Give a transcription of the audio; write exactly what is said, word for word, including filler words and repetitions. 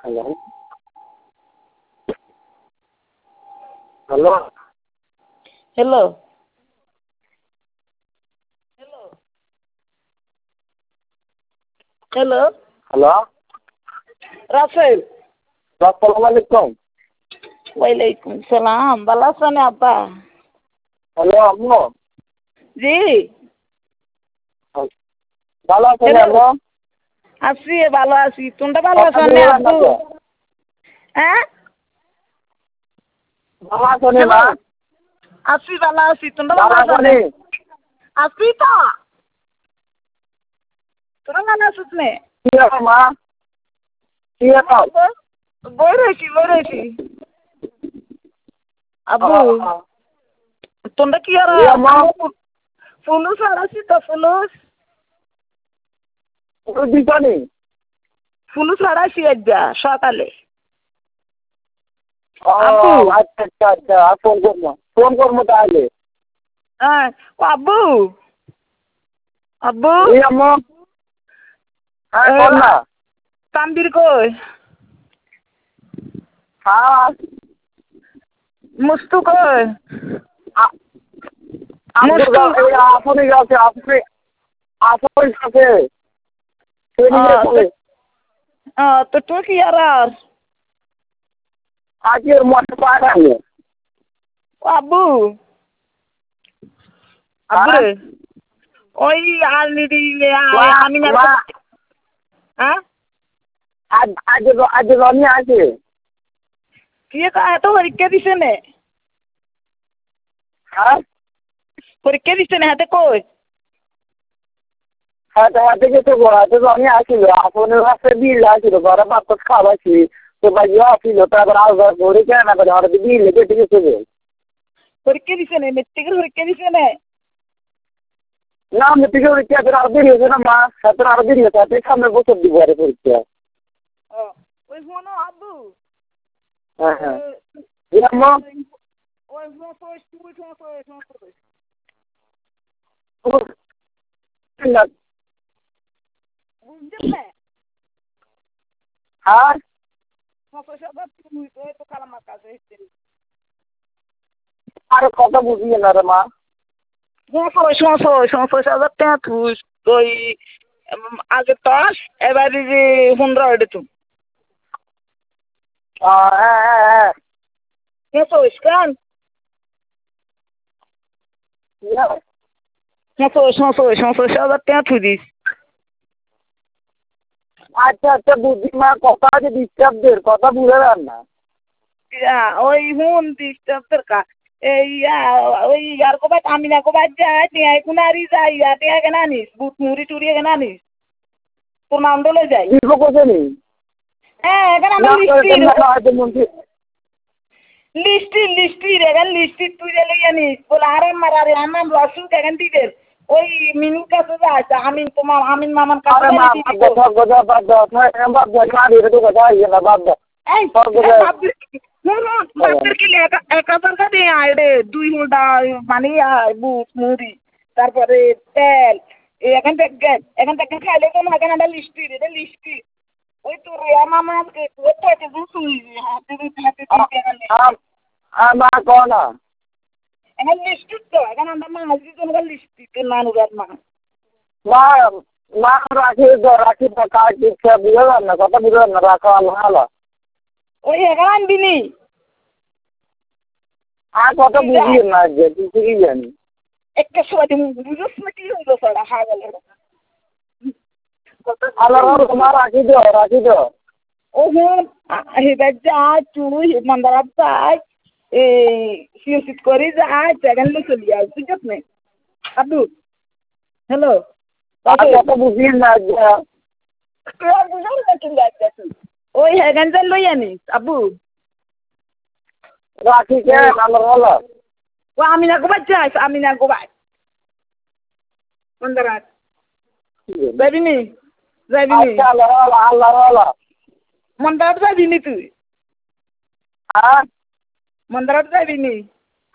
Hello hello hello hello hello hello Rasel আসসালামু আলাইকুম। ওয়ালাইকুম সালাম ভালো আছেন আপা? হ্যালো আম্মু জি ভালো আছেন হ্যালো আম্মু? আছি ভালো আছি তোমরা ভালো কথা আছো না বলবেন না আব্বু? তো? হ্যাঁ ভালো আছেন হ্যালো মা? আছি ভালো আছি তোমরা ভালো ভালো আছো না? আছেন? আছি তো তোরা ভালো আছিস নে? কি ব্যাপার মা? কি ব্যাপার? বই রয়েছি বই রয়েছি আব্বু তোমরা কি আর জি আম্মু ফুলুস আর আছি তো ফুলুস একটু দিছনি ফুলুস হারাইছি একদা সকালে ও আব্বু আচ্ছা আচ্ছা আচ্ছা আর ফোন করবো ফোন করবো তাহলে। হ্যাঁ ও আব্বু আব্বু জি আম্মু হ্যাঁ কর না। তানবীর কই হ্যাঁ মুস্তু কই আপনার কাছে আপনি কাছে আপনি আপনার কাছে ট্রেনিংয়ে চলে তো তুই কি আর আর আজকের মনে পায় না ও আব্বু আব্বু রে ওই আলমিরি আমি না হ্যাঁ আজ আজ আজ রনি আছে কি এত পরীক্ষা দিছে নে হ্যাঁ পরীক্ষা দিছে না হাতে কই হাতে হাতে গেছে হাতে রনি আসিল আপনার কাছে বিল আসিল ঘরে ভাত খাওয়াছি তো ভাই আসিল তারপর আবার ঘরে কেন করে হঠাৎ বিল কেটে গেছে পরীক্ষা দিছে না মেট্রিকের পরীক্ষা দিছে না না মেট্রিকের পরীক্ষা এখন আরো দেরি হয়েছে না মা এখন আরো দেরি হয়েছে আপনি সামনের বছর দিব আরে পরীক্ষা ওই শোনো আব্বু হ্যাঁ হ্যাঁ জি আম্মু ওই সময় তুই সময় সময় বুঝছেন না হ্যাঁ সমস্যা তুই তো তো কালামার কাছে আরে কথা বুঝিয়ে না রে মা সময় সময় সময় হাজার টাকা তুই ওই আগে দশ এবারে যে পনেরো এটা তুমি হ্যাঁ হ্যাঁ হ্যাঁ পরিষ্কার সময় সময় সময় হাজার টাকা তুই দিস আচ্ছা আচ্ছা বুঝি মা কথা আছে ডিস্টার্বদের কথা বুঝে যান না ওই হুন ডিস্টার্বের কা এই ওই আর কবাই আমি না কবাই যাই টিয়াই কুনারি যাই ইয়া টিয়া কেন আনিস বুট মুড়ি টুড়ি কেন আনিস তোর নাম দলে যাই দিব কোথায় হ্যাঁ এখানে না আমার মন্ত্রী লিস্টি লিস্টি রে এখানে লিস্টি তুই রে আনিস বলে আরে মারা রে আমার রসুক এখান দিবে ওই মিনুর কাছে যা আমিন তোমার আমিন মামার কাছে এক হাজার টাকা দিয়ে আয় রে দুই মুঠা মানে বুট মুড়ি তারপরে তেল এখান থেকে এখান থেকে খাইলে তো না এখানে লিস্টি রে লিস্টি ওই তো রে মামা মা কনা এখানে লিস্টি তো এখানে আমরা মাছ দিতে লিস্টি তো নানুরার মা মা মা রাখি তো রাখি তো কাজ দিচ্ছে বুঝলাম না কথা বুঝলাম না রাখা ভালো ওই এখানে আনবি নি আর কথা বুঝিয়ে না যে তুই ঠিকই জানি একটা সময় তুমি বুঝোস না কি হইলো সারা হা গেল আল্লাহ তোমার রাখি দো রাখি দো ও হুন হেবার যা চুই মন্দারাত যাই এই সিট করে যাই সেখান লো চলি আস বুঝছ না আব্বু হ্যালো আর কথা বুঝিয়ে না ওই হেগান যা লই আনিস আব্বু রাখি কে আমার হলো ও আমি না গোবাই যাই আমি না গোবাই মন্দারাত যাবি নি যাবি নি আল্লাহ আল্লাহ আল্লাহ মন্দারাত যাবি নি তুই হ্যাঁ মন্দারাত যাবি নি